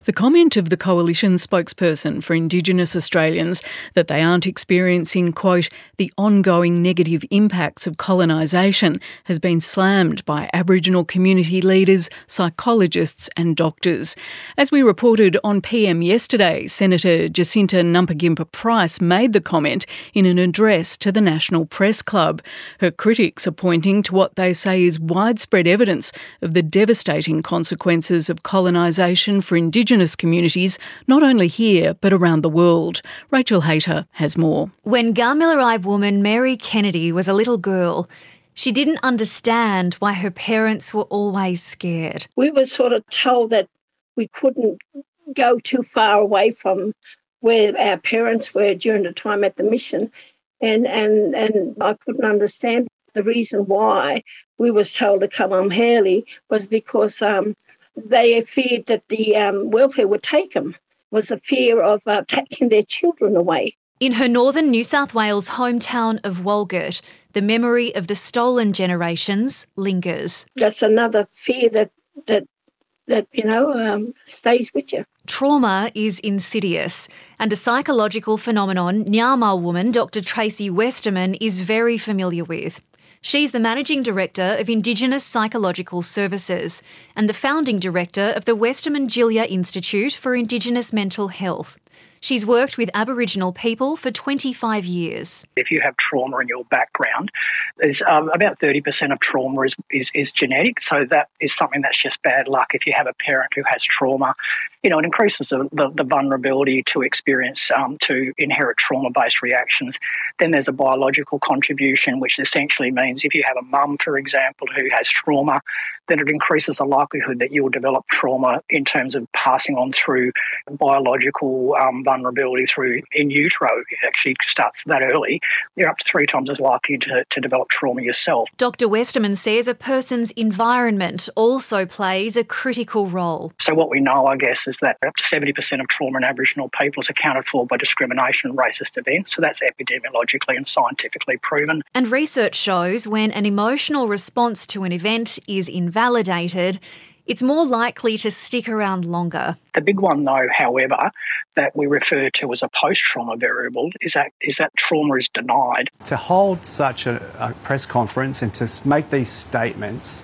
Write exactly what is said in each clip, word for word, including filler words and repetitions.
The comment of the Coalition spokesperson for Indigenous Australians that they aren't experiencing, quote, the ongoing negative impacts of colonisation has been slammed by Aboriginal community leaders, psychologists and doctors. As we reported on P M yesterday, Senator Jacinta Nampijinpa-Price made the comment in an address to the National Press Club. Her critics are pointing to what they say is widespread evidence of the devastating consequences of colonisation for Indigenous Indigenous communities, not only here but around the world. Rachel Hayter has more. When Gamilaroi woman Mary Kennedy was a little girl, she didn't understand why her parents were always scared. We were sort of told that we couldn't go too far away from where our parents were during the time at the mission, and and, and I couldn't understand the reason why we was told to come on Hurley was because um, they feared that the um, welfare would take them. It was a fear of uh, taking their children away. In her northern New South Wales hometown of Walgett, the memory of the stolen generations lingers. That's another fear that, that, that you know, um, stays with you. Trauma is insidious, and a psychological phenomenon Nyama woman Doctor Tracy Westerman is very familiar with. She's the Managing Director of Indigenous Psychological Services and the Founding Director of the Westerman Gillia Institute for Indigenous Mental Health. She's worked with Aboriginal people for twenty-five years. If you have trauma in your background, there's um, about thirty percent of trauma is, is, is genetic, so that is something that's just bad luck. If you have a parent who has trauma, you know, it increases the, the, the vulnerability to experience, um, to inherit trauma-based reactions. Then there's a biological contribution, which essentially means if you have a mum, for example, who has trauma, then it increases the likelihood that you'll develop trauma in terms of passing on through biological um, vulnerability through in utero. It actually starts that early. You're up to three times as likely to, to develop trauma yourself. Doctor Westerman says a person's environment also plays a critical role. So what we know, I guess, is that up to seventy percent of trauma in Aboriginal people is accounted for by discrimination and racist events. So that's epidemiologically and scientifically proven. And research shows when an emotional response to an event is invalidated, it's more likely to stick around longer. The big one, though, however, that we refer to as a post-trauma variable is that is that trauma is denied. To hold such a, a press conference and to make these statements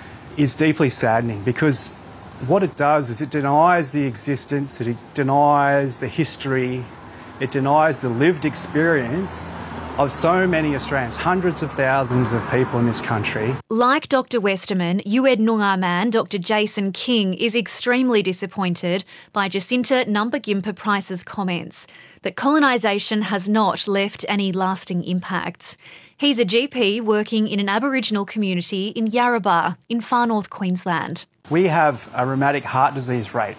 is deeply saddening, because what it does is it denies the existence, it denies the history, it denies the lived experience of so many Australians, hundreds of thousands of people in this country. Like Doctor Westerman, U E D Noongar man Doctor Jason King is extremely disappointed by Jacinta Nampijinpa-Price's comments that colonisation has not left any lasting impacts. He's a G P working in an Aboriginal community in Yarrabah in far north Queensland. We have a rheumatic heart disease rate,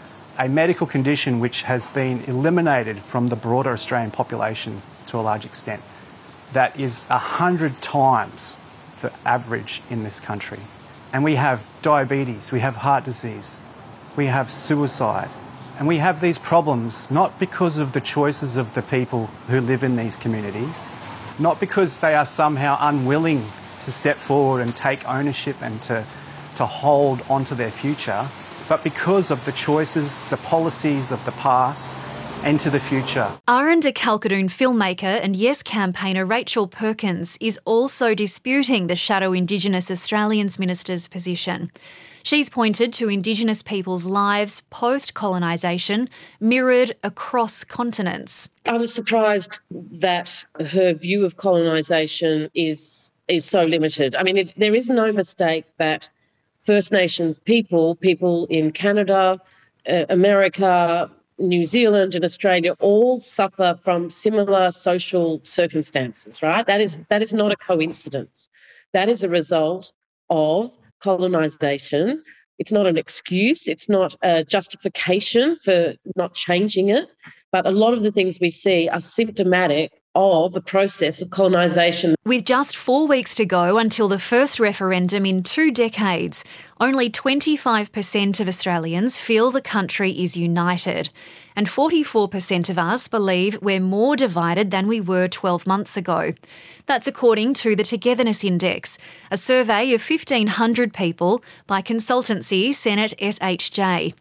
a medical condition which has been eliminated from the broader Australian population to a large extent, that is a hundred times the average in this country. And we have diabetes, we have heart disease, we have suicide, and we have these problems not because of the choices of the people who live in these communities, not because they are somehow unwilling to step forward and take ownership and to, to hold onto their future, but because of the choices, the policies of the past and to the future. Aranda Kalkadoon filmmaker and Yes campaigner Rachel Perkins is also disputing the Shadow Indigenous Australians Minister's position. She's pointed to Indigenous people's lives post-colonisation mirrored across continents. I was surprised that her view of colonisation is is so limited. I mean, it, there is no mistake that First Nations people, people in Canada, uh, America, New Zealand and Australia all suffer from similar social circumstances, right? That is that is not a coincidence. That is a result of colonisation. It's not an excuse. It's not a justification for not changing it. But a lot of the things we see are symptomatic of the process of colonisation. With just four weeks to go until the first referendum in two decades, only twenty-five percent of Australians feel the country is united, and forty-four percent of us believe we're more divided than we were twelve months ago. That's according to the Togetherness Index, a survey of fifteen hundred people by consultancy Senate S H J.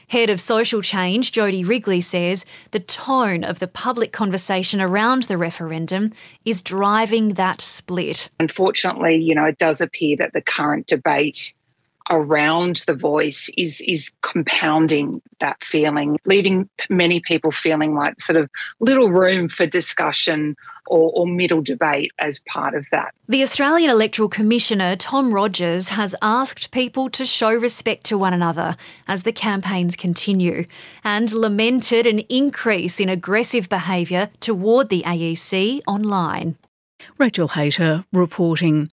Head of Social Change, Jodie Wrigley, says the tone of the public conversation around the referendum is driving that split. Unfortunately, you know, it does appear that the current debate around the voice is is compounding that feeling, leaving many people feeling like sort of little room for discussion or, or middle debate as part of that. The Australian Electoral Commissioner, Tom Rogers, has asked people to show respect to one another as the campaigns continue and lamented an increase in aggressive behaviour toward the A E C online. Rachel Hayter reporting.